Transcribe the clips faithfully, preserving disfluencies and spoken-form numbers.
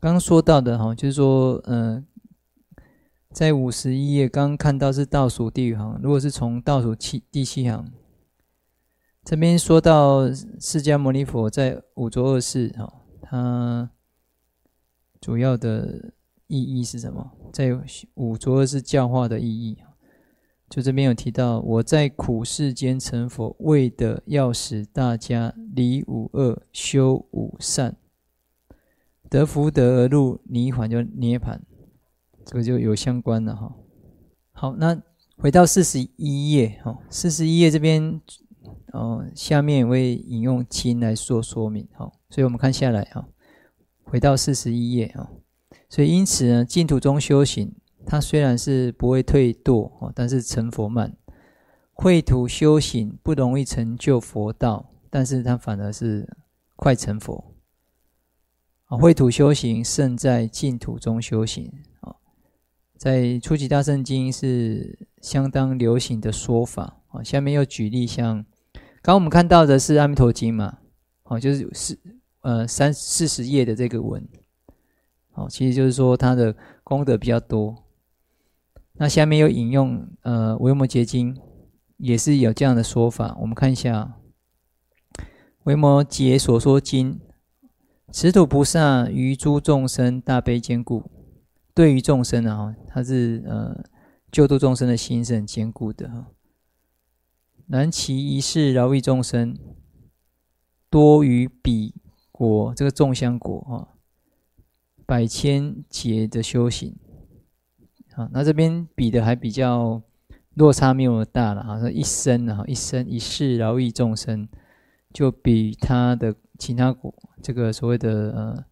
刚刚说到的哈，就是说，呃，在五十一页刚刚看到是倒数第五行，如果是从倒数七第七行，这边说到释迦牟尼佛在五浊恶世哈，它主要的意义是什么？在五浊恶世教化的意义，就这边有提到，我在苦世间成佛，为的要使大家离五恶，修五善，得福德而入泥环，就涅槃，这个就有相关了哈。好，那回到四十一页哈，四十一页这边哦，下面会引用经来做说明哈，所以我们看下来哈，回到四十一页哈，所以因此呢，净土中修行，它虽然是不会退堕，但是成佛慢；秽土修行不容易成就佛道，但是它反而是快成佛。秽土修行胜在净土中修行，在初级大乘经是相当流行的说法。下面又举例，像刚刚我们看到的是阿弥陀经嘛，就是四呃三四十页的这个文，其实就是说它的功德比较多。那下面又引用呃维摩诘经，也是有这样的说法。我们看一下维摩诘所说经，持土菩萨于诸众生大悲坚固，对于众生啊，他是呃救度众生的心是很坚固的。然其一世饶益众生，多于彼国这个众香国啊，百千劫的修行。好，那这边比的还比较落差没有那么大了哈，一生啊，一生一世饶益众生，就比他的其他国这个所谓的呃，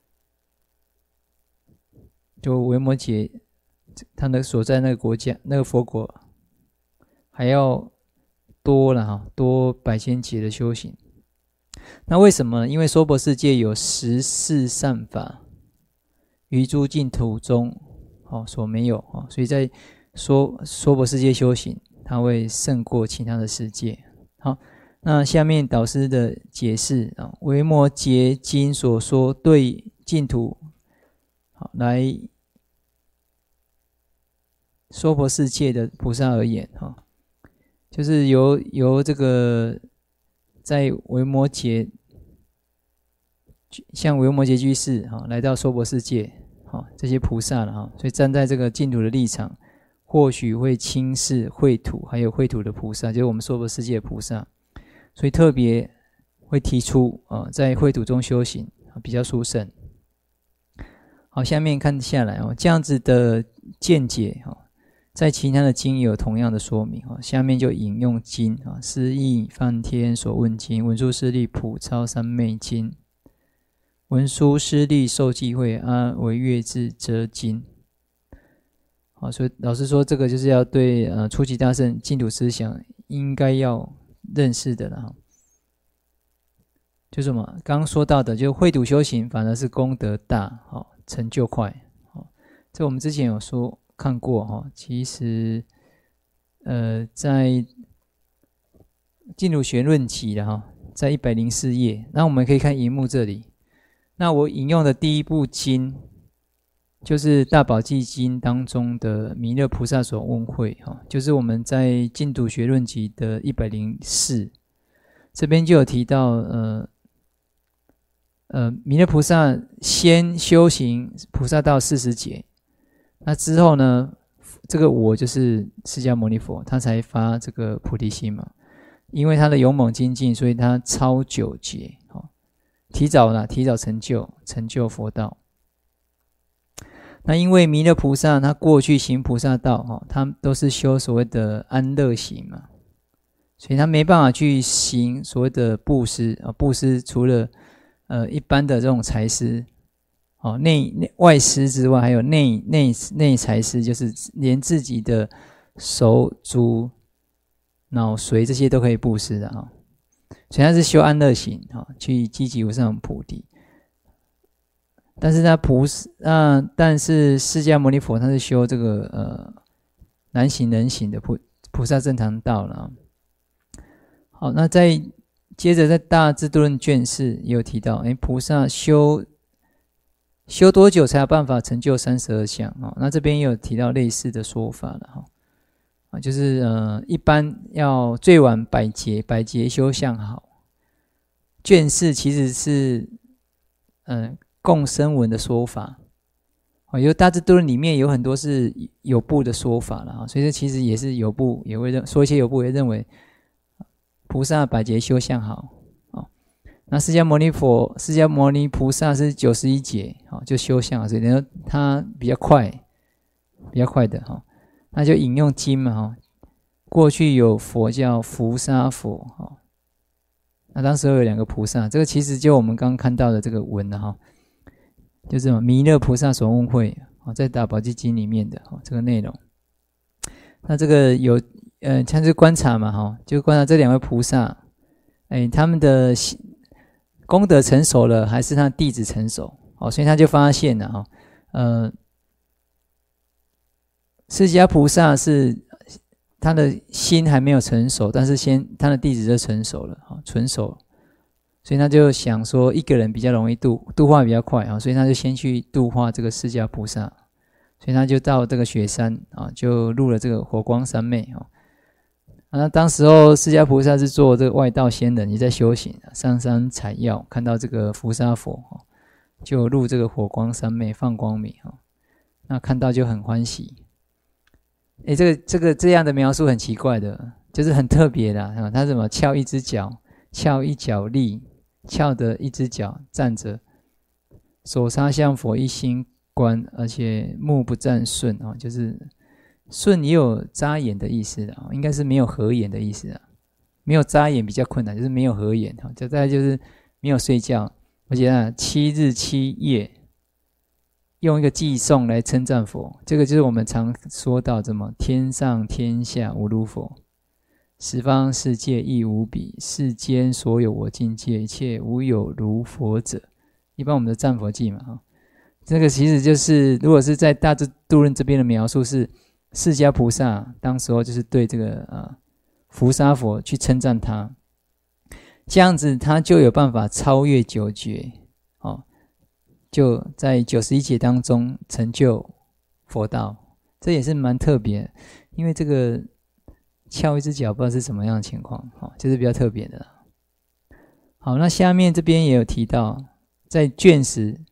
就维摩诘他的所在那个国家那个佛国还要多了哈，多百千劫的修行。那为什么？因为娑婆世界有十四善法，于诸净土中哦，所没有哦，所以在娑娑婆世界修行，它会胜过其他的世界。好，那下面导师的解释啊，维摩诘经所说对净土好来娑婆世界的菩萨而言哈，就是由由这个在维摩诘像维摩诘居士哈来到娑婆世界。好，这些菩萨了哈，所以站在这个净土的立场，或许会轻视秽土，还有秽土的菩萨，就是我们娑婆世界的菩萨，所以特别会提出啊、呃，在秽土中修行比较殊胜。好，下面看下来哦，这样子的见解哈，在其他的经也有同样的说明哈。下面就引用经啊，《思义梵天所问经》，文殊师利普超三昧经。文殊师利受记会阿惟越智遮经。好，所以老师说这个就是要对呃初级大乘净土思想应该要认识的了。就什么刚刚说到的，就秽土修行反而是功德大，好，成就快。好，这我们之前有说看过哈，其实呃在净土学论集的哈，在一百零四页，那我们可以看荧幕这里。那我引用的第一部经就是大宝积经当中的弥勒菩萨所问会，就是我们在净土学论集的一百零四这边就有提到呃呃弥勒菩萨先修行菩萨道四十劫，那之后呢，这个我就是释迦牟尼佛，他才发这个菩提心嘛，因为他的勇猛精进，所以他超九劫，提早了，提早成就成就佛道。那因为弥勒菩萨他过去行菩萨道，他都是修所谓的安乐行嘛，所以他没办法去行所谓的布施。布施除了呃一般的这种财施，内内外施之外，还有内内内财施，就是连自己的手足脑髓这些都可以布施的哈。所以他是修安乐行，去积极无上菩提。但是他菩萨、呃，但是释迦牟尼佛他是修这个呃难行能行的菩菩萨正常道了。好，那在接着在大智度论卷四也有提到，哎，菩萨修修多久才有办法成就三十二相？哦，那这边也有提到类似的说法了哈。啊，就是呃，一般要最晚百劫，百劫修相好。卷四其实是呃共生文的说法，啊，因为大智度论里面有很多是有部的说法了啊，所以这其实也是有部也会认说一些有部也认为菩萨百劫修相好。那释迦牟尼佛、释迦牟尼菩萨是九十一劫，就修相，所以等于他比较快，比较快的哈。那就引用经嘛哈，过去有佛叫伏沙佛哈，那当时有两个菩萨，这个其实就我们刚刚看到的这个文了哈，就是什么弥勒菩萨所问会啊，在大宝积经里面的这个内容。那这个有呃，像是观察嘛哈，就观察这两位菩萨，哎，他们的功德成熟了，还是他的弟子成熟？哦，所以他就发现了哈，呃，释迦菩萨是他的心还没有成熟，但是先他的弟子就成熟了，哈，纯熟，所以他就想说一个人比较容易度，度化比较快啊，所以他就先去度化这个释迦菩萨，所以他就到这个雪山啊，就入了这个火光三昧啊。那当时候释迦菩萨是做这个外道仙人，也在修行，上山采药，看到这个伏沙佛，就入这个火光三昧放光明，那看到就很欢喜。诶，这个这个这样的描述很奇怪的，就是很特别的，他怎么翘一只脚，翘一脚立，翘的一只脚站着，手插向佛一心观，而且目不暂顺，就是顺也有眨眼的意思的，应该是没有合眼的意思啊。没有眨眼比较困难，就是没有合眼，再来就是没有睡觉。而且啊，七日七夜用一个偈颂来称赞佛，这个就是我们常说到怎么天上天下无如佛，十方世界亦无比，世间所有我境界，一切无有如佛者。一般我们的赞佛偈嘛，这个其实就是如果是在大智度论这边的描述是。释迦菩萨当时候就是对这个呃伏沙佛去称赞他，这样子他就有办法超越九劫，哦，就在九十一劫当中成就佛道，这也是蛮特别的，因为这个翘一只脚不知道是什么样的情况，哦，就是比较特别的。好，那下面这边也有提到，在卷十。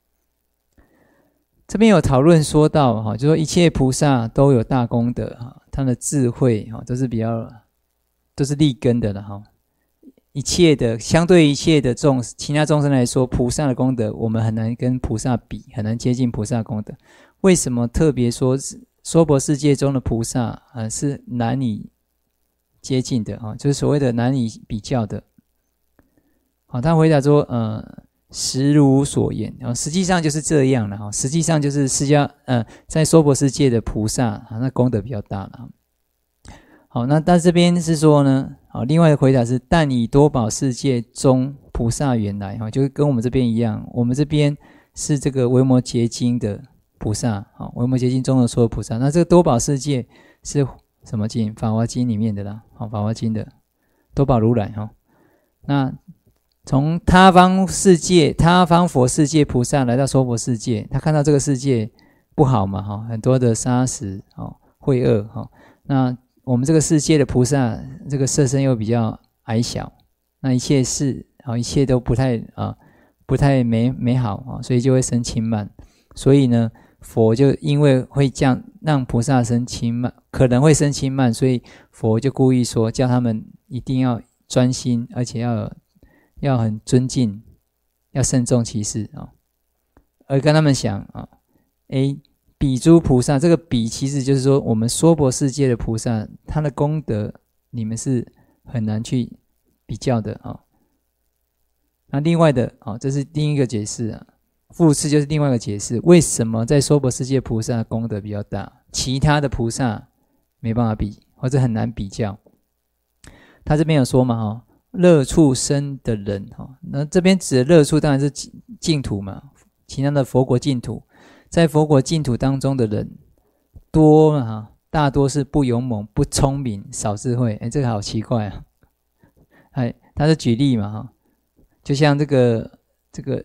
这边有讨论说到哈，就说一切菩萨都有大功德哈，他的智慧哈都是比较都是立根的了哈。一切的相对一切的众其他众生来说，菩萨的功德我们很难跟菩萨比，很难接近菩萨的功德。为什么特别说娑婆世界中的菩萨呃是难以接近的哈？就是所谓的难以比较的。好，他回答说呃。实如所言，然后实际上就是这样了哈。实际上就是释迦呃，在娑婆世界的菩萨，那功德比较大了。好，那但这边是说呢，好，另外的回答是，但以多宝世界中菩萨缘来哈，就跟我们这边一样，我们这边是这个维摩诘经的菩萨，好，维摩诘经中的所有菩萨。那这个多宝世界是什么经？法华经里面的啦，好，法华经的多宝如来哈。那从他方世界、他方佛世界菩萨来到娑婆世界，他看到这个世界不好嘛，哈，很多的杀死、哦、秽恶，哈。那我们这个世界的菩萨，这个色身又比较矮小，那一切事、哦、一切都不太啊、呃，不太美美好啊、哦，所以就会生轻慢。所以呢，佛就因为会这样让菩萨生轻慢，可能会生轻慢，所以佛就故意说，叫他们一定要专心，而且要有。要很尊敬，要慎重其事啊、哦，而跟他们讲啊，诶，比诸菩萨，这个比其实就是说，我们娑婆世界的菩萨，他的功德你们是很难去比较的啊、哦。那另外的啊、哦，这是第一个解释啊，复次就是另外一个解释，为什么在娑婆世界菩萨功德比较大，其他的菩萨没办法比，或者很难比较。他这边有说嘛，哈、哦。乐处生的人，那这边指的乐处当然是净土嘛，其他的佛国净土，在佛国净土当中的人多嘛，大多是不勇猛、不聪明、少智慧。哎，这个好奇怪啊！哎，他是举例嘛，哈，就像这个这个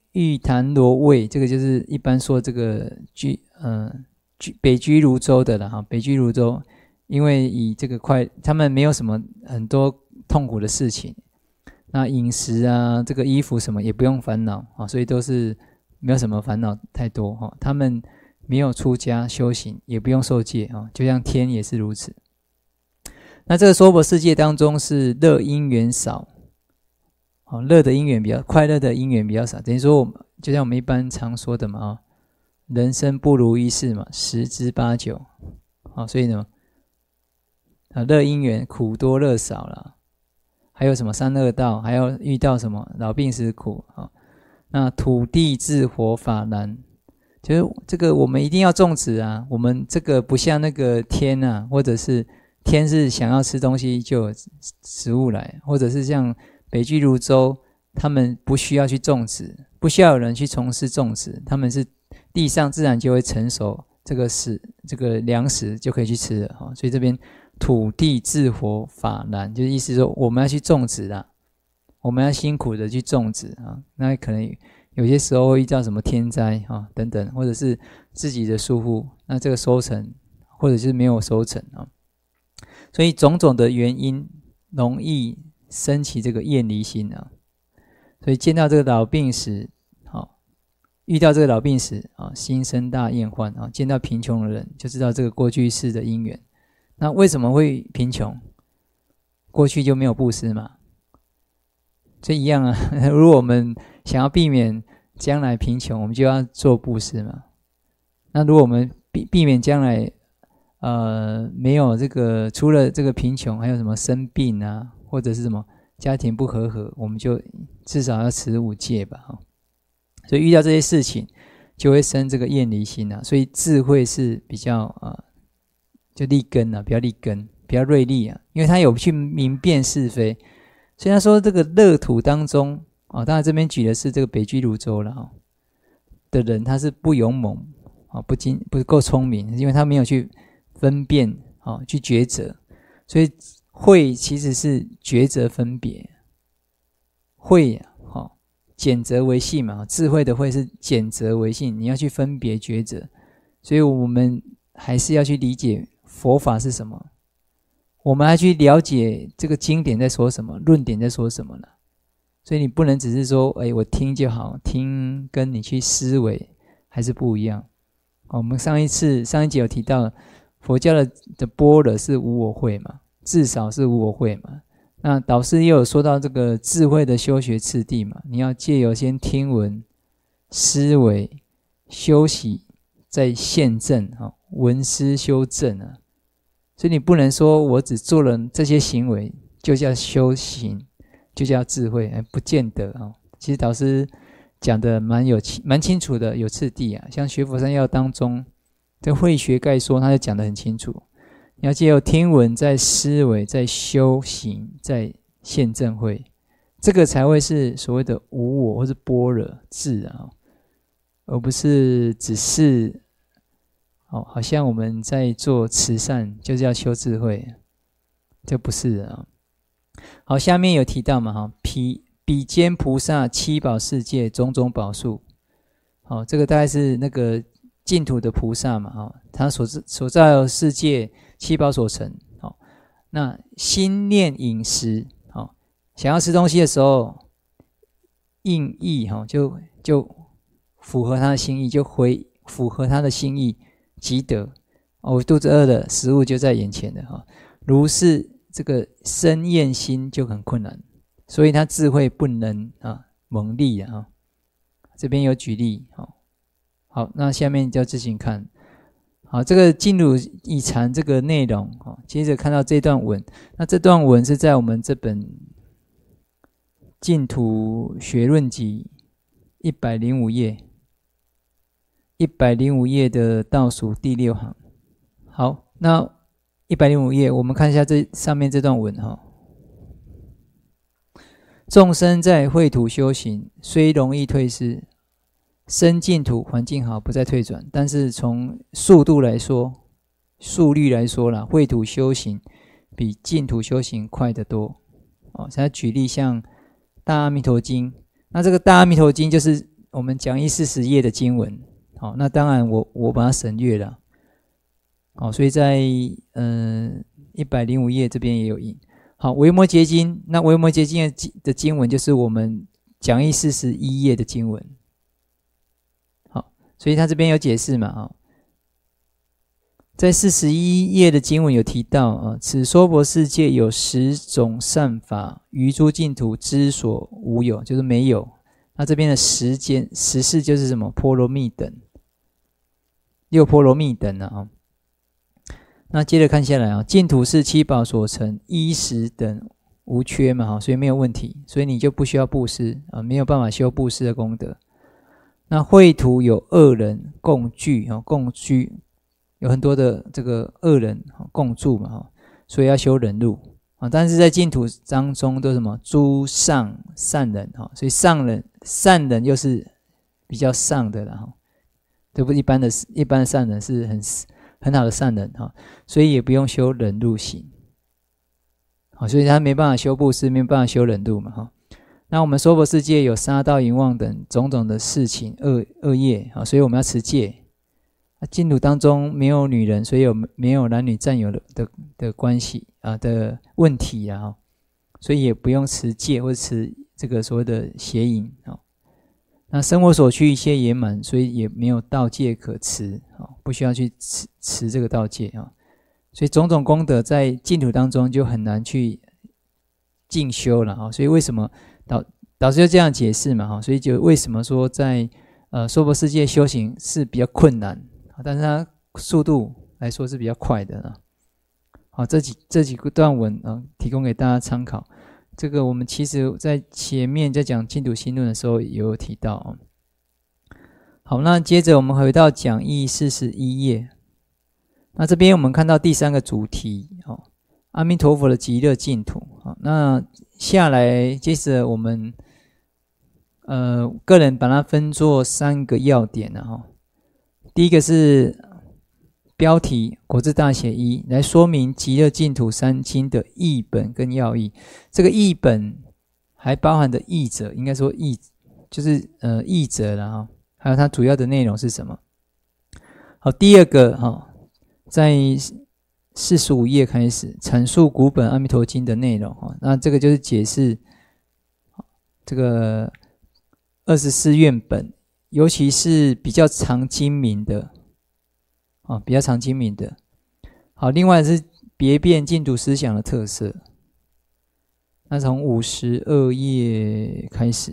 玉潭罗卫，这个就是一般说这个居呃居北居泸州的了哈，北居泸州，因为以这个快，他们没有什么很多痛苦的事情，那饮食啊，这个衣服什么也不用烦恼啊，所以都是没有什么烦恼太多哈。他们没有出家修行，也不用受戒啊，就像天也是如此。那这个娑婆世界当中是乐因缘少。哦，乐的因缘比较快乐的因缘比较少，等于说我们就像我们一般常说的嘛，哦，人生不如意事嘛，十之八九。好，所以呢，啊，乐因缘苦多乐少啦，还有什么三恶道，还要遇到什么老病死苦啊。那土地治火法难，就是这个我们一定要种植啊，我们这个不像那个天啊，或者是天是想要吃东西就有食物来，或者是像北居泸州，他们不需要去种植，不需要有人去从事种植，他们是地上自然就会成熟，这个食这个粮食就可以去吃了哈。所以这边土地治火法难，就是意思说我们要去种植啦，我们要辛苦的去种植啊。那可能有些时候会遇到什么天灾啊等等，或者是自己的疏忽，那这个收成或者是没有收成啊。所以种种的原因容易升起这个厌离心啊，所以见到这个老病死，好，遇到这个老病死啊，心生大厌患啊。见到贫穷的人，就知道这个过去世的因缘。那为什么会贫穷？过去就没有布施嘛，这一样啊。如果我们想要避免将来贫穷，我们就要做布施嘛。那如果我们避避免将来呃没有这个，除了这个贫穷，还有什么生病啊？或者是什么家庭不和和，我们就至少要持五戒吧。所以遇到这些事情就会生这个厌离心啊。所以智慧是比较呃就立根啊，比较立根，比较锐利啊，因为他有去明辨是非。所以他说这个乐土当中啊，当然这边举的是这个北居泸州了啊的人，他是不勇猛啊，不精不够聪明，因为他没有去分辨啊，去抉择，所以慧其实是抉择分别，慧啊，哦，拣择为性嘛，智慧的慧是拣择为性，你要去分别抉择，所以我们还是要去理解佛法是什么，我们还去了解这个经典在说什么，论点在说什么了。所以你不能只是说，哎，我听就好，听跟你去思维还是不一样。哦，我们上一次上一集有提到，佛教的的般若是无我慧嘛。至少是无我慧嘛。那导师也有说到这个智慧的修学次第嘛，你要借由先听闻、思维、修习，再现证啊，闻思修证啊。所以你不能说我只做了这些行为就叫修行，就叫智慧，哎，不见得啊。其实导师讲的蛮有蛮清楚的，有次第啊。像学佛三要当中，这慧学概说，他就讲得很清楚。你要借由听闻，在思维，在修行，在现证慧，这个才会是所谓的无我或是般若智啊，而不是只是哦，好像我们在做慈善就是要修智慧，这不是啊。好，下面有提到嘛，哈，比比肩菩萨七宝世界种种宝树，好，这个大概是那个净土的菩萨嘛，哈，他所所造世界。七宝所成，好，那心念饮食，好，想要吃东西的时候，应意哈，就就符合他的心意，就回符合他的心意，即得。哦，我肚子饿了，食物就在眼前的哈。如是这个生厌心就很困难，所以他智慧不能啊蒙利啊。这边有举例，好，好，那下面就自行看。好，这个进入以禅这个内容，接着看到这段文，那这段文是在我们这本净土学论集一百零五页，一百零五页的倒数第六行。好，那一百零五页，我们看一下这上面这段文哈。众生在秽土修行，虽容易退失。生净土环境好，不再退转，但是从速度来说，速率来说啦，秽土修行比净土修行快得多。哦，现在举例像《大阿弥陀经》，那这个《大阿弥陀经》就是我们讲义四十页的经文。好，那当然我我把它省略了。好，所以在嗯一百零五页这边也有印。好，维摩诘经，那维摩诘经的经文就是我们讲义四十一页的经文。好，所以他这边有解释嘛。好，在四十一页的经文有提到啊，此娑婆世界有十种善法，于诸净土之所无有，就是没有。那这边的时间十事就是什么？波罗蜜等，六波罗蜜等啊。那接着看下来啊，净土是七宝所成，衣食等无缺嘛，所以没有问题，所以你就不需要布施啊，没有办法修布施的功德。那秽土有恶人共居啊，共居有很多的这个恶人共住嘛，所以要修忍辱啊。但是在净土当中都是什么？诸上善人哈，所以上人善人又是比较上的了哈，这不一般的一般的善人是很。很好的善人哈，所以也不用修忍辱行，好，所以他没办法修布施，没办法修忍辱嘛哈。那我们娑婆世界有杀盗淫妄等种种的事情恶恶业啊，所以我们要持戒。净土当中没有女人，所以有没有男女占有的的的关系啊的问题啊，所以也不用持戒或者持这个所谓的邪淫啊。那生活所需一切圆满，所以也没有道戒可持，不需要去持持这个道戒啊。所以种种功德在净土当中就很难去进修了啊。所以为什么导导师就这样解释嘛哈？所以就为什么说在呃娑婆世界修行是比较困难，但是它速度来说是比较快的啊。好，这几这几个段文啊，提供给大家参考。这个我们其实在前面在讲净土心论的时候也有提到哦。好，那接着我们回到讲义四十一页，那这边我们看到第三个主题哦，阿弥陀佛的极乐净土。好，那下来接着我们呃个人把它分作三个要点了哈。第一个是标题国字大写一，来说明极乐净土三经的译本跟要义。这个译本还包含的译者，应该说译就是呃译者啦哈，还有它主要的内容是什么。好，第二个哈，在四十五页开始阐述古本阿弥陀经的内容哈，那这个就是解释这个二十四愿本，尤其是比较常经名的。啊，比较常精明的。好，另外是别变净土思想的特色。那从五十二页开始，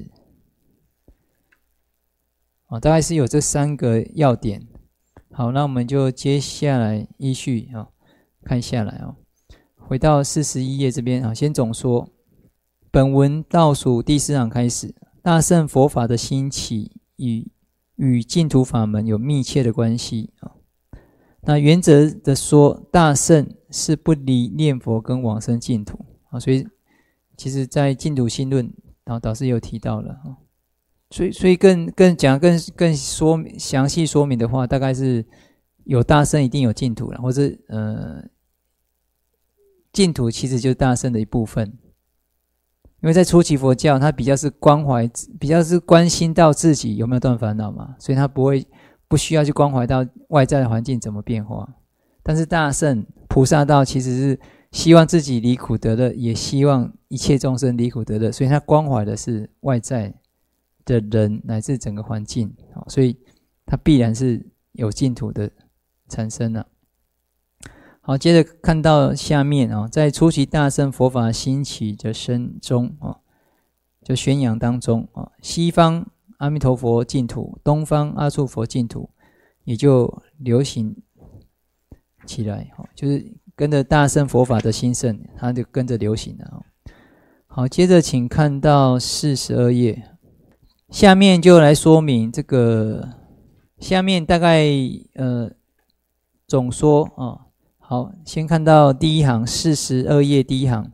啊，大概是有这三个要点。好，那我们就接下来依序啊看下来啊，回到四十一页这边啊，先总说，本文倒数第四行开始，大乘佛法的兴起与与净土法门有密切的关系啊。那原则的说，大乘是不离念佛跟往生净土啊，所以其实在净土心论，然后导师有提到了啊，所以所以更更讲更更说详细说明的话，大概是有大乘一定有净土了，或者呃净土其实就是大乘的一部分，因为在初期佛教，它比较是关怀，比较是关心到自己有没有断烦恼嘛，所以它不会。不需要去关怀到外在的环境怎么变化，但是大乘菩萨道其实是希望自己离苦得乐，也希望一切众生离苦得乐，所以他关怀的是外在的人乃至整个环境，所以他必然是有净土的产生了。好，接着看到下面啊，在初期大乘佛法兴起的声中啊，就宣扬当中啊，西方阿弥陀佛净土，东方阿处佛净土也就流行起来，就是跟着大乘佛法的兴盛，它就跟着流行了。好，接着请看到四十二页，下面就来说明这个，下面大概呃总说啊，好，先看到第一行，四十二页第一行。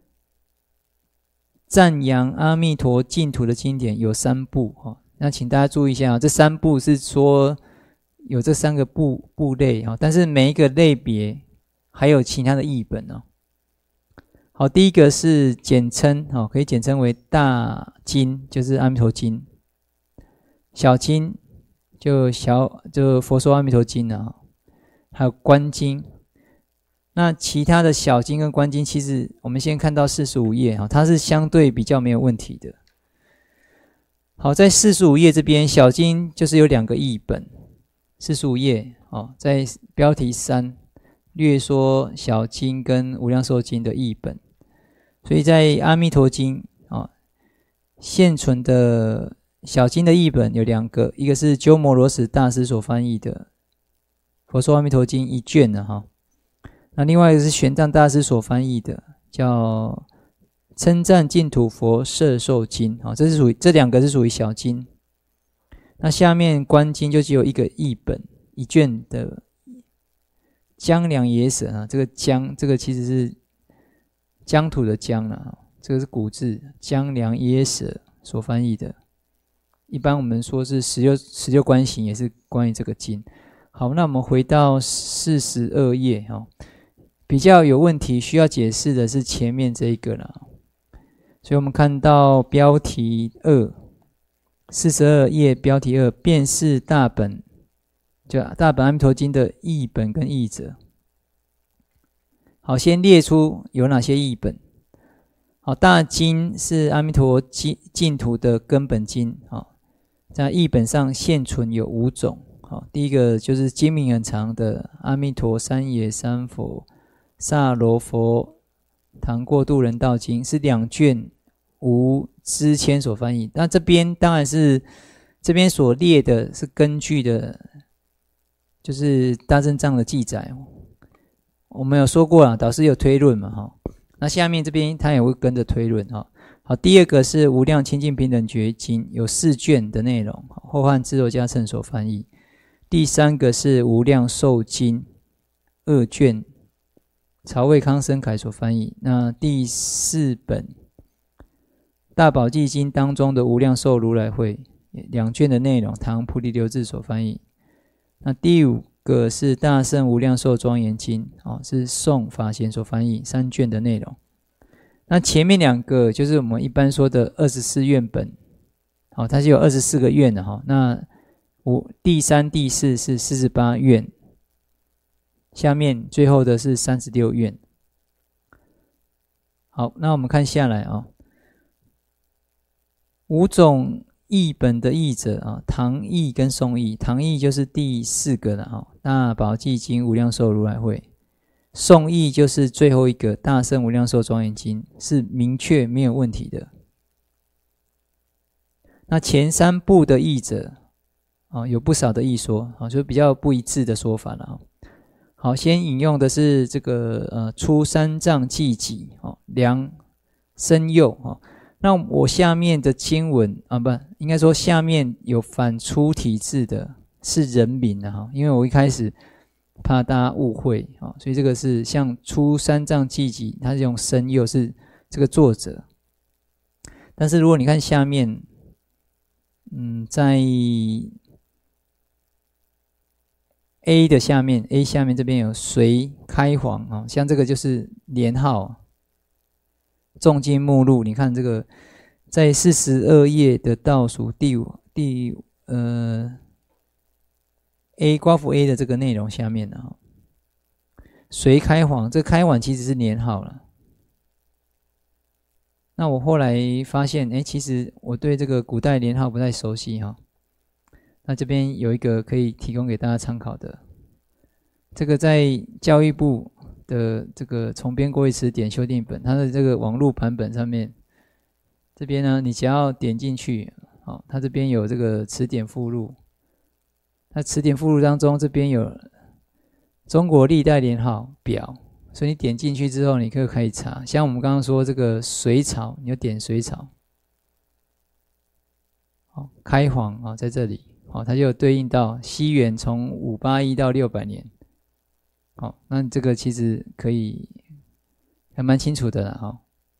赞扬阿弥陀净土的经典有三部，那请大家注意一下，这三部是说有这三个部部类，但是每一个类别还有其他的译本。好，第一个是简称，可以简称为大经，就是阿弥陀经。 小经就小就佛说阿弥陀经啊，还有观经。那其他的小经跟观经，其实我们先看到四十五页啊，它是相对比较没有问题的。好，在四十五页这边，小经就是有两个译本。四十五页哦，在标题三略说小经跟无量寿经的译本。所以在阿弥陀经啊，现存的小经的译本有两个，一个是鸠摩罗什大师所翻译的《佛说阿弥陀经》一卷的哈。那另外一个是玄奘大师所翻译的，叫称赞净土佛摄受经，这是属于这两个是属于小经。那下面观经就只有一个译本一卷的江良野舍啊，这个江这个其实是疆土的疆啊，这个是古字，江良野舍所翻译的。一般我们说是十六十六观行也是关于这个经。好，那我们回到四十二页哦。比较有问题需要解释的是前面这一个啦，所以我们看到标题二，四十二页标题二，辨识大本，就大本阿弥陀经的译本跟译者。好，先列出有哪些译本。好，大经是阿弥陀净土的根本经，好，在译本上现存有五种。好，第一个就是经名很长的阿弥陀三野三佛萨罗佛唐过度人道经，是两卷无知谦所翻译。那这边当然是这边所列的是根据的，就是大正藏的记载。我们有说过啦，导师有推论嘛，哈。那下面这边他也会跟着推论哈。好，第二个是无量清净平等觉经，有四卷的内容，后汉智罗迦谶所翻译。第三个是无量寿经二卷，曹魏康生凯所翻译。那第四本大宝济经当中的无量寿如来会两卷的内容，唐菩提流志所翻译。那第五个是大圣无量寿庄严经，哦，是宋法贤所翻译，三卷的内容。那前面两个就是我们一般说的二十四愿本，哦，它是有二十四个愿的哈。那五第三、第四是四十八愿，下面最后的是三十六愿。好，那我们看下来啊、哦，五种译本的译者啊，唐译跟宋译。唐译就是第四个了哈，大宝济经无量寿如来会。宋译就是最后一个大圣无量寿庄严经，是明确没有问题的。那前三部的译者啊，有不少的译说啊，就比较不一致的说法了。好，先引用的是这个呃出三藏记己哦，梁生佑哦。那我下面的经文啊，不，应该说下面有反出体字的是人名的哈，因为我一开始怕大家误会啊，所以这个是像出三藏记己，它是用生佑是这个作者。但是如果你看下面，嗯，在 A 的下面 ，A 下面这边有隋开皇啊，像这个就是年号。重经目录，你看这个在四十二页的倒数第五第呃 A 刮符 A 的这个内容下面啊，隋开皇，这个开皇其实是年号了。那我后来发现，哎，其实我对这个古代年号不太熟悉哈。那这边有一个可以提供给大家参考的，这个在教育部的这个重编国语词典修订本，它的这个网络版本上面，这边呢，你只要点进去，好，它这边有这个词典附录，它词典附录当中这边有中国历代年号表，所以你点进去之后，你可以可以查，像我们刚刚说这个隋朝，你就点隋朝，好，开皇啊，在这里，好，它就有对应到西元从五八一到六百年。好，那这个其实可以还蛮清楚的啦，哈。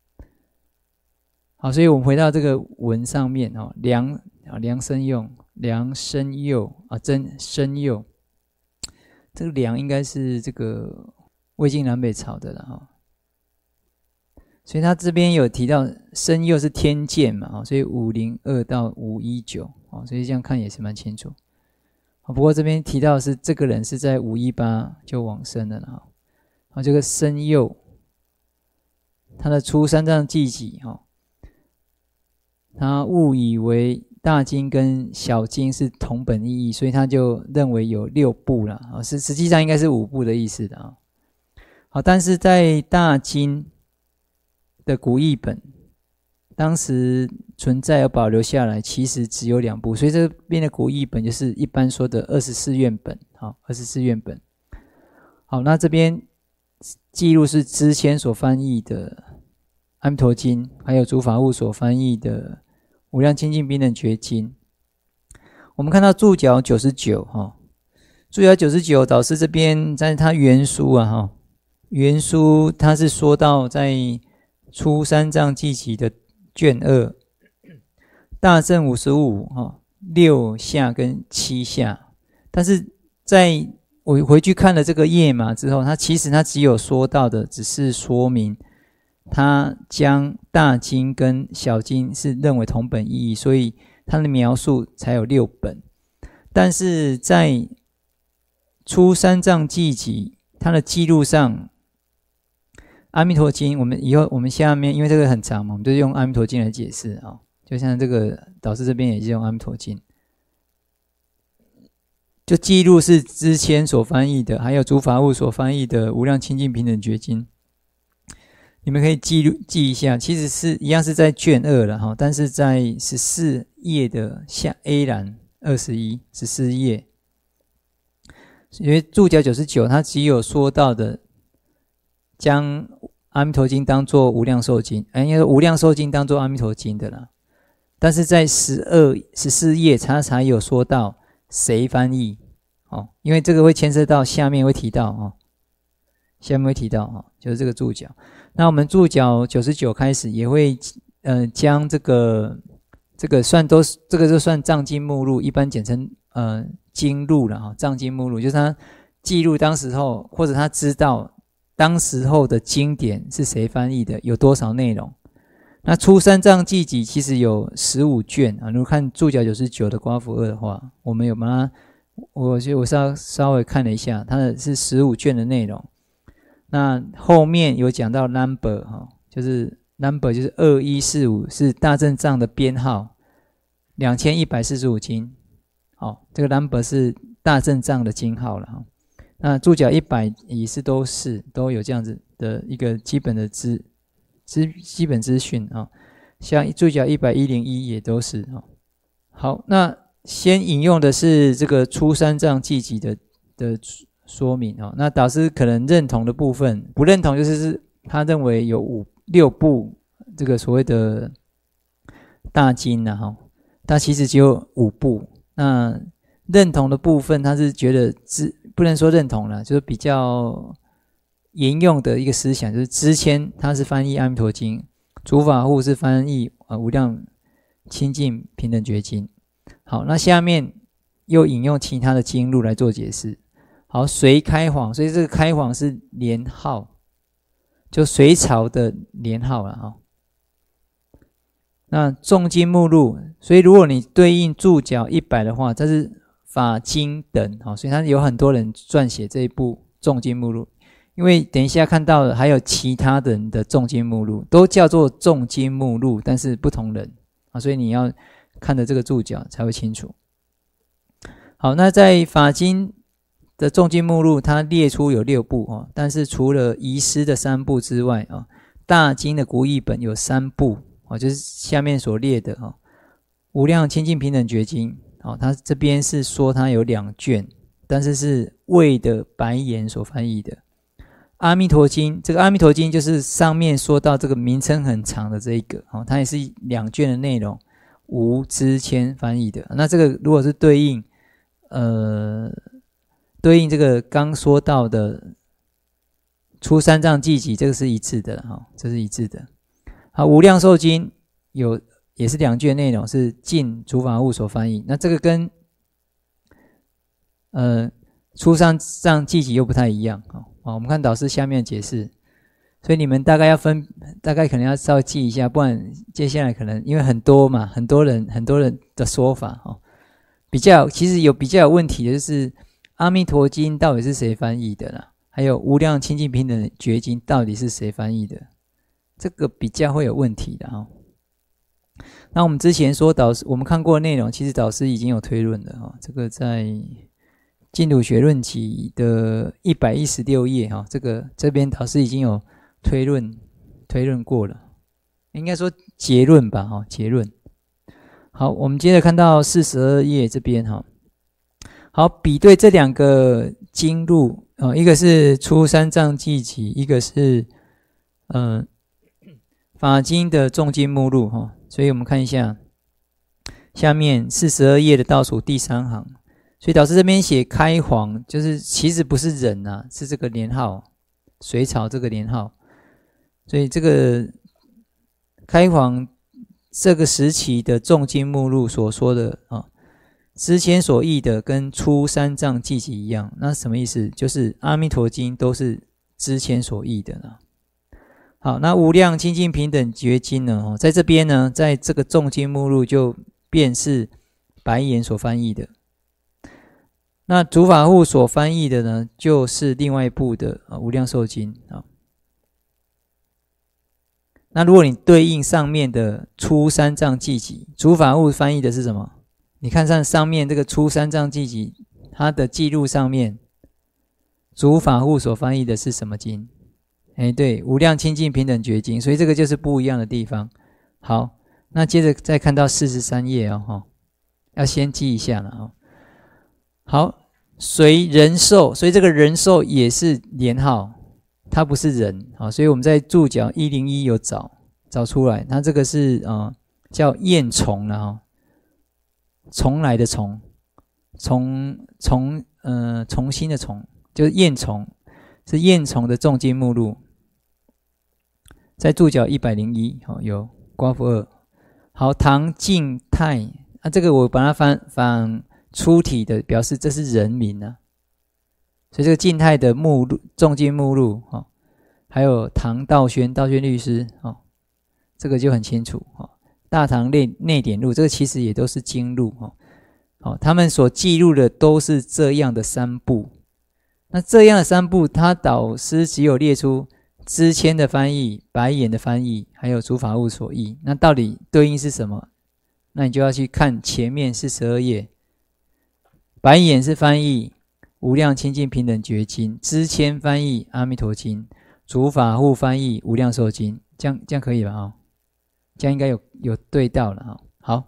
好，所以我们回到这个文上面哦，梁啊，梁生用，梁生佑啊，真生佑，这个梁应该是这个魏晋南北朝的了哈。 所以他这边有提到身又是天剑嘛，所以五零二到五一九，所以这样看也是蛮清楚。不过这边提到的是这个人是在五一八就往生了了。好，这个身又他的出三藏记己，他误以为大经跟小经是同本意义，所以他就认为有六部了，实实际上应该是五部的意思的啊。好，但是在大经的古译本当时存在而保留下来，其实只有两部，所以这边的古译本就是一般说的二十四愿本。好，二十四愿本。好，那这边记录是知谦所翻译的阿弥陀经，还有竺法悟所翻译的无量清净平等觉经。我们看到注脚九十九哈，注脚九十九导师这边在他原书啊哈，原书他是说到在出三藏记集的卷二大正五十五哈六下跟七下，但是在我回去看了这个页码之后，他其实他只有说到的只是说明他将大经跟小经是认为同本意义，所以他的描述才有六本。但是在出三藏记集他的记录上，阿弥陀经我们以后我们下面因为这个很长嘛，我们就用阿弥陀经来解释啊。就像这个导师这边也是用阿弥陀经，就记录是知谦所翻译的，还有竺法悟所翻译的无量清净平等觉经，你们可以记录记一下，其实是一样是在卷二了哈，但是在十四页的下 A 栏二十一十四页，因为注脚九十九它只有说到的将阿弥陀经当作无量寿经，应该说无量寿经当作阿弥陀经的啦。但是在十二、十四页它才有说到谁翻译哦，因为这个会牵涉到下面会提到哦，下面会提到哦，就是这个注脚。那我们注脚九十九开始也会呃将这个这个算都是这个就算藏经目录，一般简称呃经录了哈，藏经目录就是他记录当时候或者他知道当时候的经典是谁翻译的，有多少内容。那出三藏记集其实有十五卷啊，如果看注脚九十九的刮符二的话，我们有把它，我就我稍稍微看了一下，它的是十五卷的内容。那后面有讲到 number 哈，就是 number 就是二一四五是大正藏的编号，两千一百四十五经，好，这个 number 是大正藏的经号了哈。那注脚一百也是都是都有这样子的一个基本的资。基基本资讯啊，像注脚一百一十一也都是啊。好，那先引用的是这个出三藏记集的的说明啊。那导师可能认同的部分，不认同就是是他认为有五六部这个所谓的大经啊哈，它其实只有五部。那认同的部分，他是觉得知不能说认同了，就是比较。沿用的一个思想就是知谦他是翻译阿弥陀经，竺法悟是翻译、呃、无量清净平等觉经。好，那下面又引用其他的经录来做解释。好，隋开皇，所以这个开皇是年号，就隋朝的年号了哈。那众经目录，所以如果你对应注脚一百的话，这是法经等，好，所以它有很多人撰写这一部众经目录。因为等一下看到的还有其他人的众经目录，都叫做众经目录，但是不同人啊，所以你要看的这个注脚才会清楚。好，那在法经的众经目录，它列出有六部哦，但是除了遗失的三部之外啊，大经的古译本有三部哦，就是下面所列的哦，无量清净平等觉经哦，它这边是说它有两卷，但是是魏的白言所翻译的。阿弥陀经，这个阿弥陀经就是上面说到这个名称很长的这一个、哦、它也是两卷的内容，吴知谦翻译的。那这个如果是对应呃对应这个刚说到的出三藏记集，这个是一致的、哦、这是一致的。好，无量寿经有也是两卷内容，是净竺法悟所翻译。那这个跟呃出三藏记集又不太一样、哦好，我们看导师下面的解释。 所以你们大概要分，大概可能要稍微记一下，不然接下来可能因为很多嘛，很多人很多人的说法哦，比较其实有比较有问题的就是《阿弥陀经》到底是谁翻译的啦？还有《无量清净平等觉经》到底是谁翻译的？这个比较会有问题的哦。那我们之前说导师，我们看过的内容，其实导师已经有推论了哈、哦。这个在《净土学论集》的一百一十六页哈、哦，这个这边导师已经有推论推论过了，应该说结论吧哈、哦，结论。好，我们接着看到四十二页这边哈、哦。好，比对这两个经录啊、哦，一个是出三藏记集，一个是嗯、呃、法经的重经目录哈、哦。所以我们看一下下面四十二页的倒数第三行，所以导师这边写开皇，就是其实不是人啊，是这个年号，隋朝这个年号。所以这个开皇这个时期的重经目录所说的啊。之前所译的跟出三藏记集一样，那什么意思？就是阿弥陀经都是之前所译的呢。好，那无量清净平等觉经呢？在这边呢，在这个重经目录就便是白言所翻译的。那竺法护所翻译的呢，就是另外一部的无量寿经啊。那如果你对应上面的出三藏记集，竺法护翻译的是什么？你看上上面这个出三藏记集，它的记录上面，竺法护所翻译的是什么经？哎，对，无量清净平等觉经，所以这个就是不一样的地方。好，那接着再看到四十三页哦，哦要先记一下了哦。好，随人寿，所以这个人寿也是连号，它不是人啊、哦，所以我们在注脚一零一有找找出来，它这个是啊、呃、叫厌虫了哈、哦。重来的重，重重呃重新的重，就是厌虫，是厌虫的重经目录，在注脚一百零一，好有刮夫二。好，唐静泰啊，这个我把它翻翻出体的，表示这是人名啊，所以这个静泰的目录重经目录哦，还有唐道宣道宣律师哦，这个就很清楚哦。大唐内内典录，这个其实也都是经录哦。好，他们所记录的都是这样的三部。那这样的三部，他导师只有列出支谦的翻译、白眼的翻译，还有竺法护所译。那到底对应是什么？那你就要去看前面四十二页。白眼是翻译无量清净平等觉经，支谦翻译阿弥陀经，竺法护翻译无量寿经。这样这样可以吧？哦。这样应该有有对到了哈。好，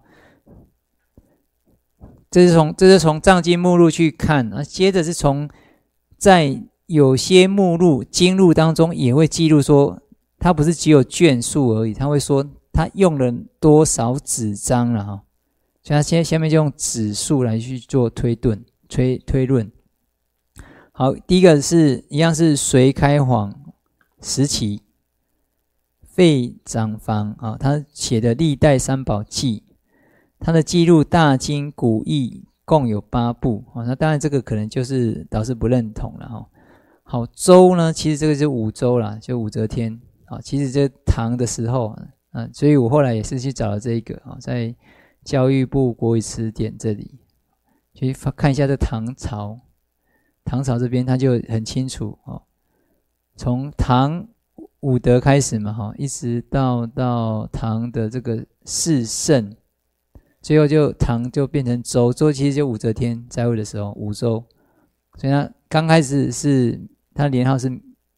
这是从这是从藏经目录去看啊，接着是从在有些目录经录当中也会记录说，它不是只有卷数而已，它会说它用了多少纸张了哈。所以它现在下面就用指数来去做推论推推论。好，第一个是一样是隋开皇时期。费长房啊，他写的《历代三宝记》，他的记录大经古义共有八部啊。那当然这个可能就是导师不认同了哈。好，周呢，其实这个是武周啦，就武则天啊。其实这唐的时候啊，所以我后来也是去找了这一个啊，在教育部国语词典这里去看一下这唐朝，唐朝这边他就很清楚哦，从唐。武德开始嘛，哈，一直到到唐的这个四圣，最后就唐就变成周，周其实就武则天在位的时候，武周，所以他刚开始是他年号是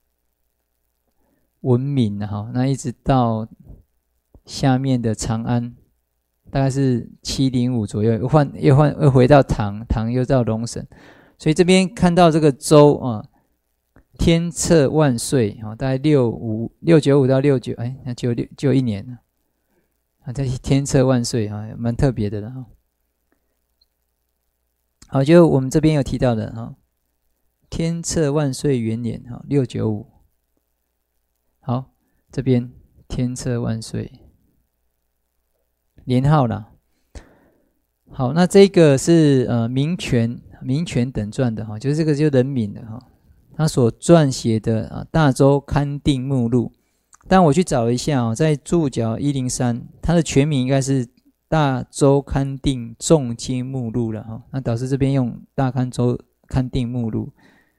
文明的哈，那一直到下面的长安，大概是七零五左右，又换又换又回到唐，唐又到隆省，所以这边看到这个周啊。天策万岁啊，大概六五六九五到六九，哎，那就六就一年了啊，在天策万岁啊，蛮特别的了哈。好，就我们这边有提到的哈，天策万岁元年哈，六九五。好，这边天策万岁年号啦。好，那这个是呃民权民权等传的哈，就是这个就人民的哈。 他所撰写的啊大洲勘定目录。但我去找了一下哦，在注脚一零三，它的全名应该是大洲勘定重经目录了哈。那导师这边用大勘洲勘定目录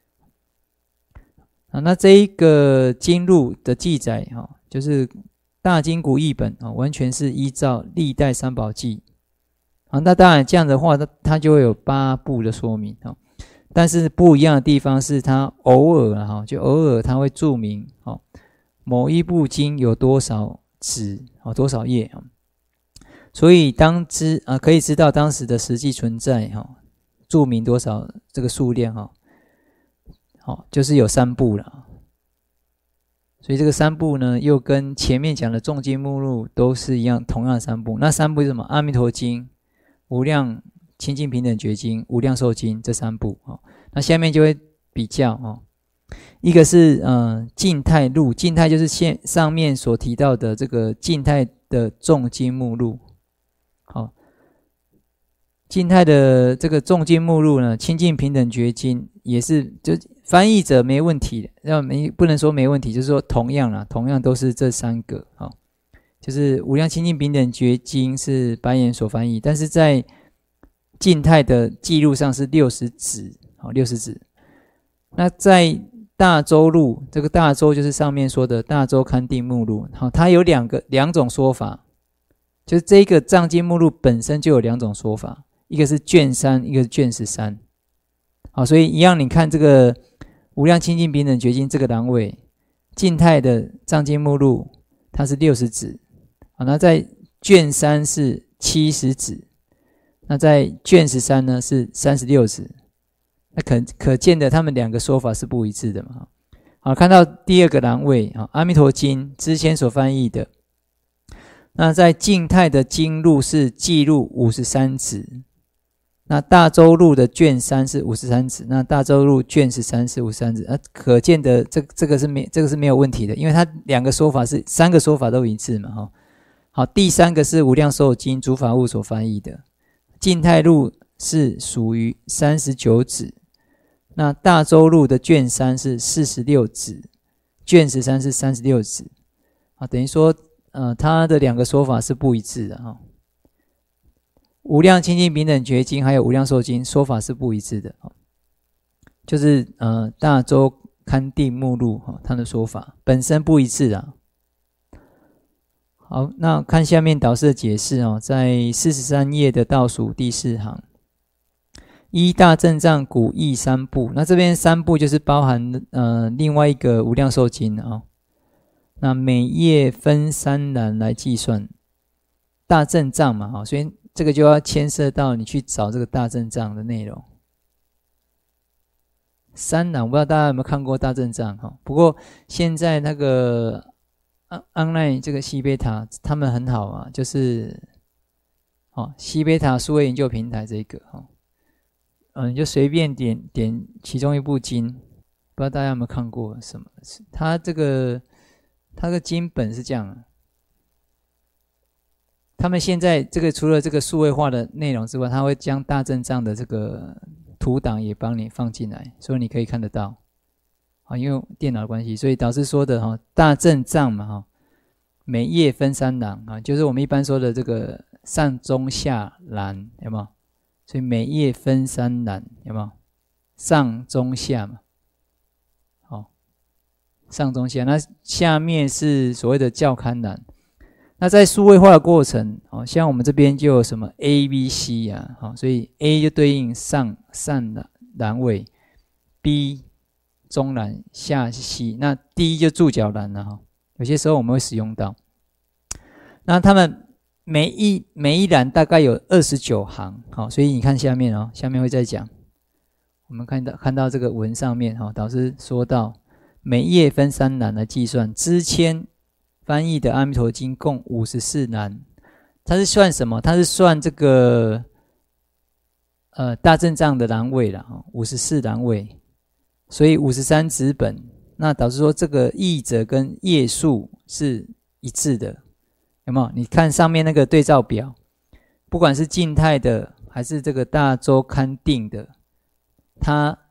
啊，那这一个经录的记载哈，就是大经古译本啊，完全是依照历代三宝记啊。那当然这样的话，它它就会有八部的说明啊。但是不一样的地方是，它偶尔哈，就偶尔它会注明哦。某一部经有多少纸哦，多少页啊？所以当知啊，可以知道当时的实际存在哈，注明多少这个数量哈，好，就是有三部了。所以这个三部呢，又跟前面讲的重经目录都是一样，同样的三部。那三部是什么？阿弥陀经、无量清净平等觉经、无量寿经这三部啊。那下面就会比较啊。一个是呃静态录，静态就是现上面所提到的这个静态的重经目录。好，静态的这个重经目录呢，清净平等觉经也是，就翻译者没问题的，要没不能说没问题，就是说同样啦，同样都是这三个。好，就是无量清净平等觉经是白眼所翻译，但是在静态的记录上是六十指，好，六十指。那在大洲录，这个大洲就是上面说的大洲勘定目录，好，它有两个两种说法，就是这个藏经目录本身就有两种说法，一个是卷三，一个是卷十三。好，所以一样，你看这个无量清净平等觉经这个栏位，静态的藏经目录它是六十指，好，那在卷三是七十指，那在卷十三呢是三十六指。那可可见的，他们两个说法是不一致的嘛。好，看到第二个栏位啊，阿弥陀经之前所翻译的，那在静态的经录是记录五十三指，那大洲录的卷三是五十三指，那大洲录卷十三是五十三指，啊，可见的这这个是没这个是没有问题的，因为它两个说法是三个说法都一致嘛。哈，好，第三个是无量寿经诸法物所翻译的，静态录是属于三十九指。那大洲录的卷三是四十六指，卷十三是三十六指，啊，等于说，呃，它的两个说法是不一致的哈。无量清净平等觉经还有无量寿经说法是不一致的，就是呃大洲勘定目录哈，它的说法本身不一致啊。好，那看下面导师的解释哦，在四十三页的倒数第四行。依大正藏古义三部，那这边三部就是包含呃另外一个无量寿经啊、哦。那每页分三栏来计算大正藏嘛，哈、哦，所以这个就要牵涉到你去找这个大正藏的内容。三栏我不知道大家有没有看过大正藏哈、哦，不过现在那个 online 这个西贝塔他们很好啊，就是哦西贝塔数位研究平台这个哈。哦嗯，你就随便点点其中一部经，不知道大家有没有看过什么？它这个它的经本是这样啊。他们现在这个除了这个数位化的内容之外，它会将大正藏的这个图档也帮你放进来，所以你可以看得到。啊，因为电脑的关系，所以导师说的哈，大正藏嘛哈，每页分三栏啊，就是我们一般说的这个上中下栏，有没有？所以每页分三栏，有没有？上中下嘛，好，上中下，那下面是所谓的校勘栏。那在数位化的过程，哦，像我们这边就有什么 A、B、C 啊，好，所以 A 就对应上上栏位 ，B 中栏，下 C， 那 D 就注脚栏了哈。有些时候我们会使用到。那他们每一每一栏大概有二十九行，好，所以你看下面哦，下面会再讲。我们看到看到这个文上面哈，导师说到每页分三栏来计算，之前翻译的《阿弥陀经》共五十四栏，它是算什么？它是算这个呃大正藏的栏位啦，五十四栏位，所以五十三纸本。那导师说这个译者跟页数是一致的。有没有？你看上面那个对照表，不管是静态的还是这个大洲勘定的，它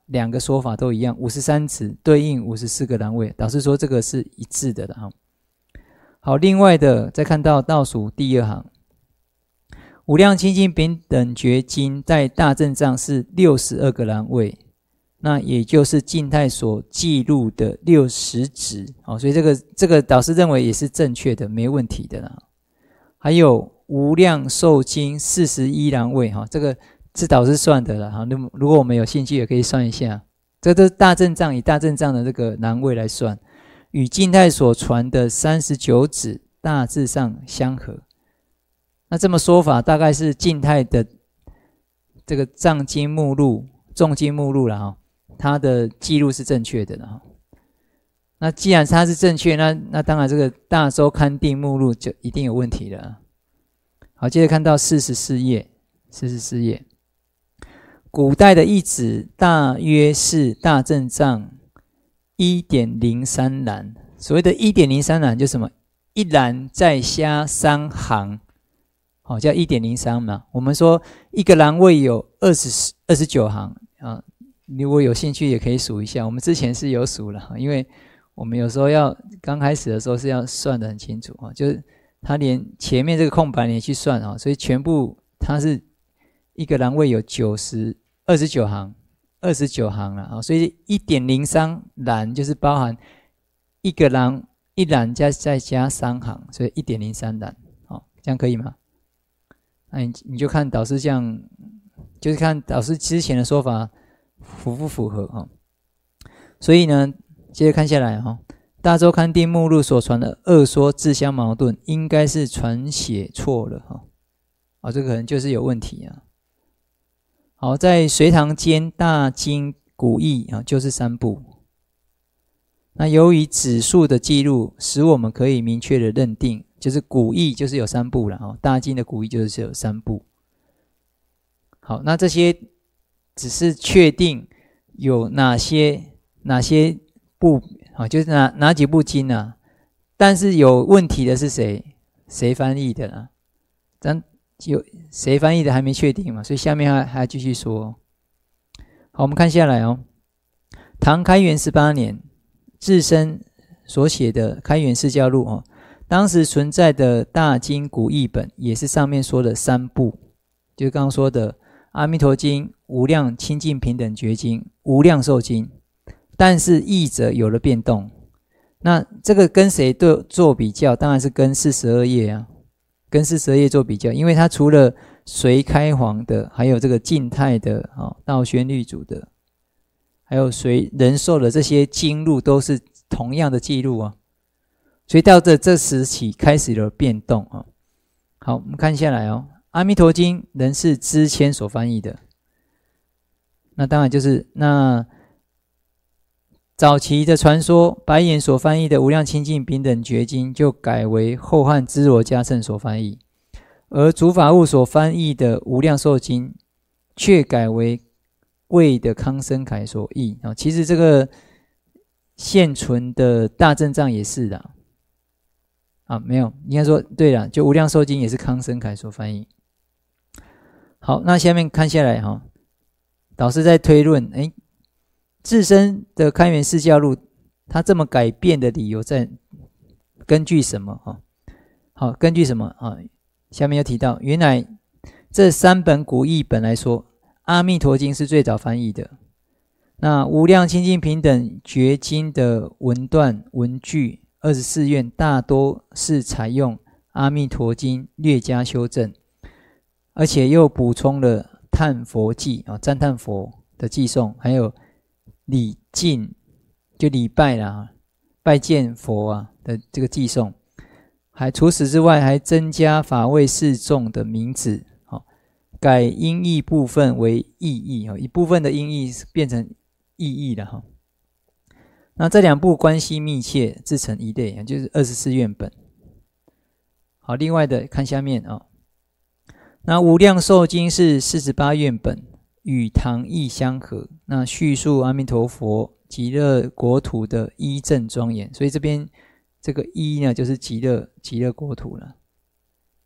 两个说法都一样，五十三子对应五十四个栏位，导师说这个是一致的哈。好，另外的再看到倒数第二行，无量清净平等觉经在大正藏是六十二个栏位，那也就是静态所记录的六十指，哦，所以这个这个导师认为也是正确的，没问题的啦。还有无量寿经四十一栏位，哈，这个是导师算的啦，哈，如果我们有兴趣也可以算一下，这都是大正藏以大正藏的这个栏位来算，与静态所传的三十九指大致上相合。那这么说法，大概是静态的这个藏经目录、众经目录啦，哈，它的记录是正确的啦。那既然它是正确，那那当然这个大周刊定目录就一定有问题了。好，接着看到四十四页，四十四页，古代的一指大约是大正藏 一点零三 栏，所谓的 一点零三 栏就是什么？一栏再加三行，好，叫 一点零三 嘛。我们说一个栏位有二十、二十九行啊，如果有兴趣也可以数一下。我们之前是有数了，因为我们有时候要刚开始的时候是要算得很清楚啊，就是它连前面这个空白你也去算啊，所以全部它是一个栏位有九十、二十九行，二十九行了啊，所以 一点零三 栏就是包含一个栏一栏加再加三行，所以 一点零三 栏，好，这样可以吗？那你你就看导师这样，就是看导师之前的说法符不符合啊？所以呢，接着看下来哈，大周刊定目录所传的二说自相矛盾，应该是传写错了哈，啊，这个可能就是有问题啊。好，在隋唐间大经古义啊，就是三部。那由于指数的记录，使我们可以明确的认定，就是古义就是有三部了哦，大经的古义就是有三部。好，那这些只是确定有哪些哪些部啊，就是哪哪几部经啊？但是有问题的是谁？谁翻译的呢？咱有谁翻译的还没确定嘛，所以下面还还继续说。好，我们看下来哦。唐开元十八年，智深所写的《开元释教录》哦，当时存在的大经古译本也是上面说的三部，就是刚刚说的《阿弥陀经》、《无量清净平等觉经》、《无量寿经》，但是译者有了变动。那这个跟谁做比较？当然是跟四十二页啊。跟四十二页做比较，因为它除了隋开皇的，还有这个晋太的、哦、道宣律主的，还有隋仁寿的这些经录都是同样的记录啊，所以到这这时起开始了变动啊。好，我们看下来哦，《阿弥陀经》仍是支谦所翻译的，那当然就是那早期的传说，白眼所翻译的《无量清净平等觉经》就改为后汉支罗迦谶所翻译，而竺法悟所翻译的《无量寿经》却改为魏的康生凯所译。其实这个现存的大正藏也是的啊，没有，应该说对了，就《无量寿经》也是康生凯所翻译。好，那下面看下来哈，导师在推论，哎。智深的《开元释教录》，他这么改变的理由在根据什么啊？好，根据什么啊？下面又提到，原来这三本古译本来说，《阿弥陀经》是最早翻译的。那《无量清净平等觉经》的文段文句二十四愿大多是采用《阿弥陀经》略加修正，而且又补充了叹佛偈啊，赞叹佛的偈颂，还有礼敬就礼拜啦，拜见佛啊的这个偈颂，还除此之外还增加法位示众的名字，好，改音译部分为意译，一部分的音译变成意译了哈。那这两部关系密切，自成一类，就是二十四愿本。好，另外的看下面啊，那无量寿经是四十八愿本。与唐译相合，那叙述阿弥陀佛极乐国土的依正庄严，所以这边这个依呢就是极乐极乐国土了，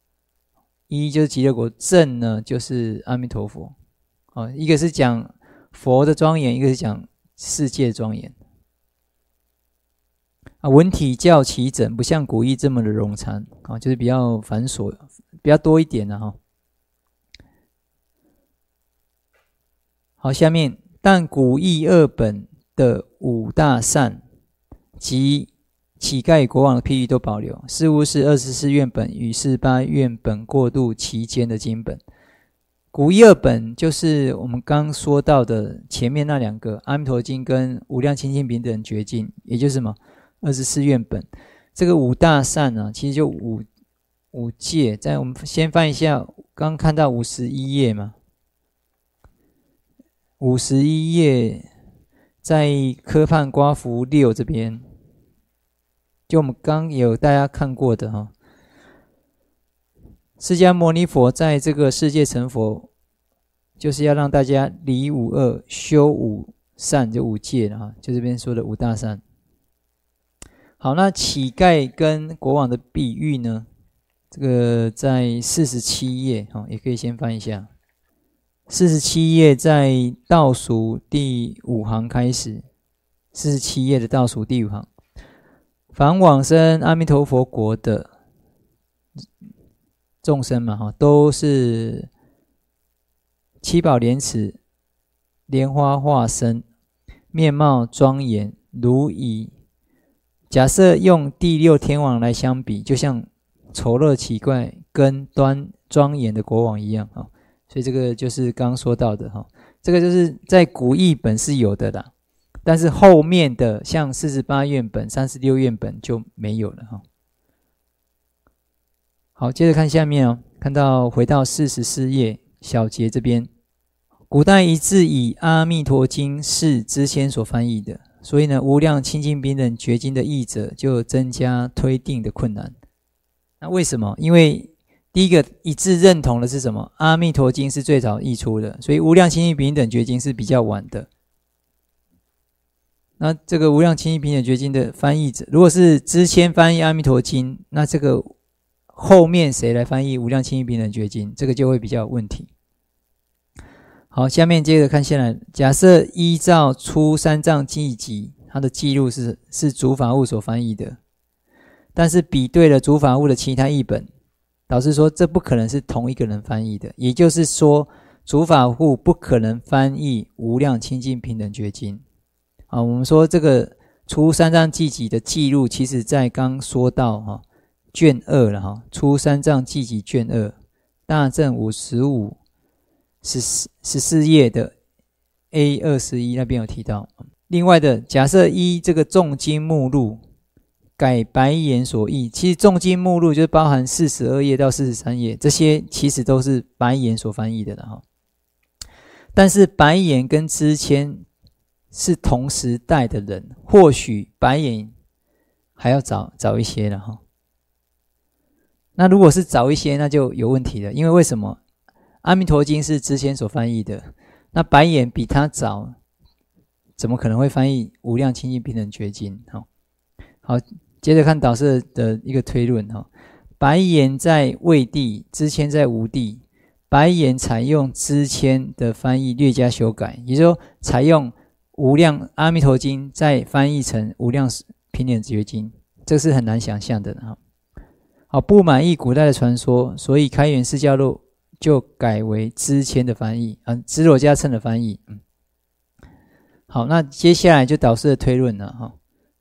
依就是极乐国，正呢就是阿弥陀佛，哦，一个是讲佛的庄严，一个是讲世界庄严。啊，文体较齐整，不像古义这么的冗长啊，就是比较繁琐，比较多一点的哈。好，下面但古义二本的五大善及乞丐国王的譬喻都保留，似乎是二十四愿本与四十八愿本过渡期间的经本。古义二本就是我们刚说到的前面那两个阿弥陀经跟无量清净平等觉经，也就是什么二十四愿本。这个五大善啊，其实就五五戒。在我们先翻一下，刚看到五十一页嘛，五十一页在科判刮符六这边，就我们刚有大家看过的哈。释迦牟尼佛在这个世界成佛，就是要让大家离五恶，修五善，就五戒了哈，就这边说的五大善。好，那乞丐跟国王的比喻呢？这个在四十七页哈，也可以先翻一下。四十七页在倒数第五行开始，四十七页的倒数第五行，凡往生阿弥陀佛国的众生嘛，哈，都是七宝莲池，莲花化身，面貌庄严，如以假设用第六天王来相比，就像丑陋奇怪跟端庄严的国王一样哈。所以这个就是刚刚说到的哈，这个就是在古译本是有的啦，但是后面的像四十八愿本、三十六愿本就没有了哈。好，接着看下面哦，看到回到四十四页小节这边，古代一致以阿弥陀经是之前所翻译的，所以呢，无量清净平等觉经的译者就增加推定的困难。那为什么？因为第一个一致认同的是什么？阿弥陀经是最早译出的，所以无量清净平等觉经是比较晚的。那这个无量清净平等觉经的翻译者，如果是之前翻译阿弥陀经，那这个后面谁来翻译无量清净平等觉经，这个就会比较有问题。好，下面接着看下来，假设依照出三藏记集，它的记录是是竺法悟所翻译的，但是比对了竺法悟的其他译本，导师说这不可能是同一个人翻译的，也就是说竺法悟不可能翻译无量清净平等觉经。好，我们说这个出三藏记集的记录，其实在刚说到哈卷二了哈，出三藏记集卷二大正五十五十四页的 A 二十一那边有提到。另外的，假设依这个众经目录改白言所译，其实众经目录就包含四十二页到四十三页，这些其实都是白言所翻译的了哈。但是白言跟支谦是同时代的人，或许白言还要早早一些了哈。那如果是早一些，那就有问题了，因为为什么？阿弥陀经是之前所翻译的，那白言比他早，怎么可能会翻译无量清净平等觉经？好，好，接着看导师的一个推论哈。白言在魏地，之前在吴地，白言采用之前的翻译略加修改，也就是说采用无量阿弥陀经再翻译成无量平等觉经，这是很难想象的哈。好，不满意古代的传说，所以开元释迦录就改为支谦的翻译，啊，支罗迦谶的翻译。嗯，好，那接下来就导师的推论了哈。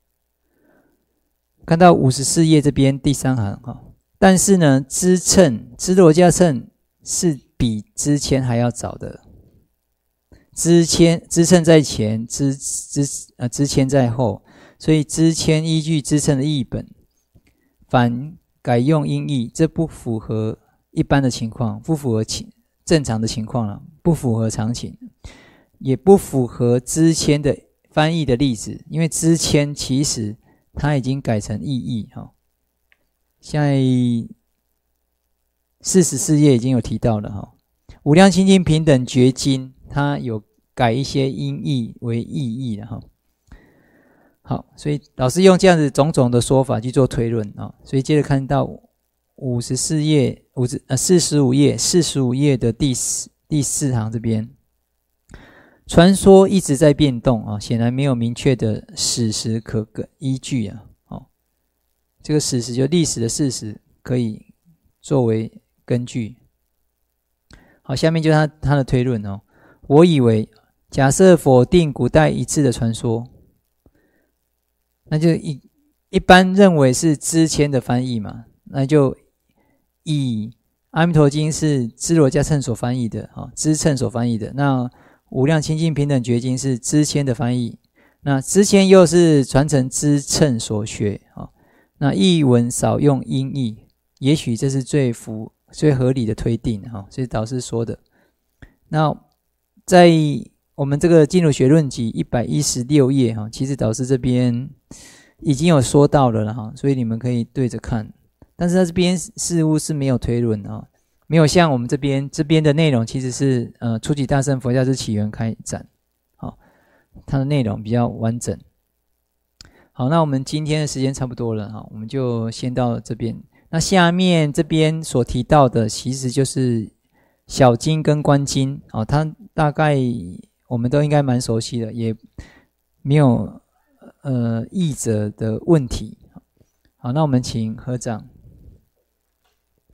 看到五十四页这边第三行哈，但是呢，支谶、支罗迦谶是比支谦还要早的。支谦、支谶在前，支支呃支谦在后，所以支谦依据支谶的译本，反改用音译，这不符合一般的情况，不符合正常的情况了，不符合常情，也不符合支谦的翻译的例子，因为支谦其实它已经改成意译哈。在四十四页已经有提到了哈，无量清净平等觉经它有改一些音译为意译了哈。好，所以老师用这样子种种的说法去做推论啊，所以接着看到五十四页五十呃四十五页四十五页的第四第四行这边， 传说一直在变动啊，显然没有明确的史实可依据啊。哦，这个史实就历史的事实可以作为根据。好，下面就是他他的推论哦。我以为，假设否定古代一致的传说，那就一一般认为是支谦的翻译嘛，那就以《阿弥陀经》是支罗迦谶所翻译的啊，支谶所翻译的。那《无量清净平等觉经》是支谦的翻译，那支谦又是传承支谶所学啊。那译文少用音译，也许这是最符最合理的推定哈，这是导师说的。那在我们这个《经儒学论集》一百一十六页哈，其实导师这边已经有说到了了哈，所以你们可以对着看。但是他这边似乎是没有推论啊，没有像我们这边这边的内容其实是呃初级大乘佛教之起源开展，好，它的内容比较完整。好，那我们今天的时间差不多了哈，我们就先到这边。那下面这边所提到的其实就是小经跟观经，哦，它大概我们都应该蛮熟悉的，也没有呃译者的问题。好，那我们请合掌。